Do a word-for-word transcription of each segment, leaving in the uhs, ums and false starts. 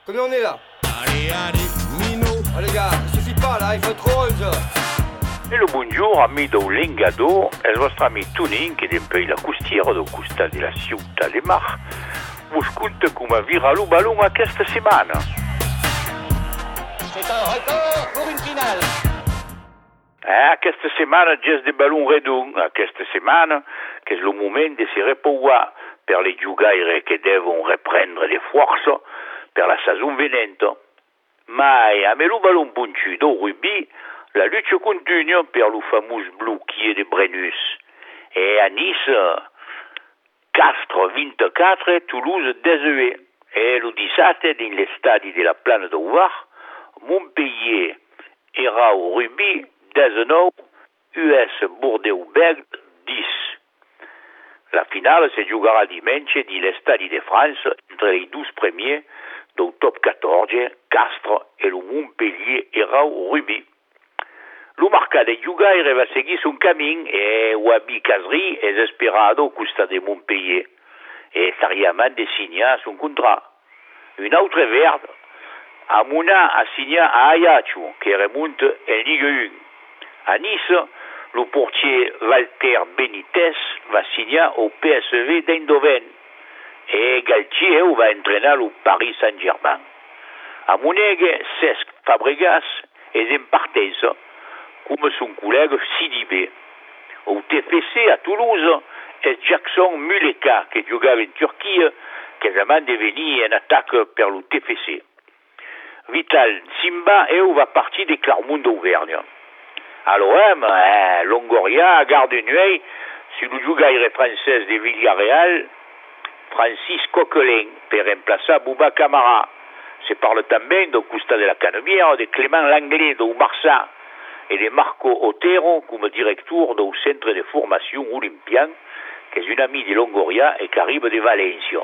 Combien on est là? Allez, allez, Mino. Oh les gars, ça suffit pas là, il faut être heureux ça. Hello, bonjour, ami do Lengado, el vostro ami Tuning, che d'empei la costiera do costat de la ciutat de Mar. Vos conta come vira lo ballon aquesta setmana. C'est un record pour une finale. Eh, aquesta setmana gest de ballon redon, aquesta setmana, che è lo moment de se repouar per le giugaire che devono riprendere le forze per la saison venente. Ma a me lo ballon punchu do rugby, la lutte continue per lo fameux blocchier de Brennus. E a Nice, Castres ventiquattro, Toulouse diciannove. E lo diciassette, in le stadi della Plana d'Ovar, Montpellier era au rugby diciannove, U S Bordeaux-Bègles dix. La finale se giocherà dimanche negli stadi de France entre i douze premiers del top quattorze, Castres e lo Montpellier era au rugby. Lo marca de giugaire va seguir son camin e Wabi Kazri è esperato costa de Montpellier e sariaman de signar son contrat. Un altre verde, Amuna a signé a Ajaccio, che remonte en Ligue un. A Nice, le portier Walter Benitez va signer au P S V d'Eindhoven e Galtier va entraîner le Paris Saint-Germain. A Monegue, Cesc Fabregas és en partesa, come son collègue Sidibé. Au T F C a Toulouse és Jackson Muleka, che giocava in Turchia, che zaman deveni en attaque per lo T F C. Vital Simba eu va partir de Clermont d'Auvergne. A l'O M, eh, Longoria a garde un œil sur le joueur français de Villarreal, Francis Coquelin, per remplacer Bouba Camara. Se parle também do Costa de la Canebière, de Clément Langlais do Barça et de Marco Otero comme directeur do Centre de Formation Olympien, que est un ami de Longoria et qui arrive de Valencia.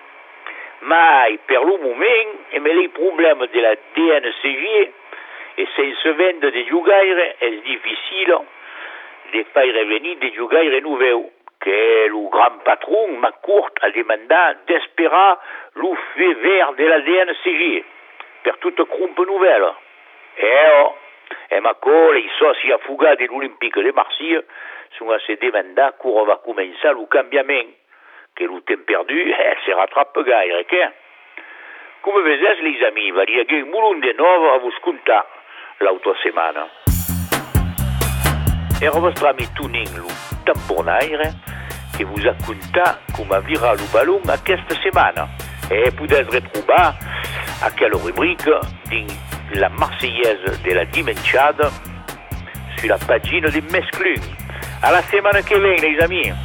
Mais per le moment, et les problèmes de la D N C G et sense vendre de jugaire, est difficile de faire revenir des jugaire nouveaux, que le grand patron McCourt a demandé d'espérer le feu vert de la D N C G per toute crumpe nouvelle. Et oh, et McCourt, les soci a fuga de l'Olympique de Marseille, sont à se demander quand va commencer le cambiament, que le temps perdu eh, se rattrape gaire, que? Come vedete, les amis, va y avoir un moulon de nouveau a vous contar l'altra setmana. Era vostre ami Tuning, lo tampornaire, che vous a contat come vira lo ballon aquesta setmana. E potete retrouver a quelle rubrique din la Marseillaise de la Dimensiade sur la pagina de Mesclun. À la semaine que vient, les amis.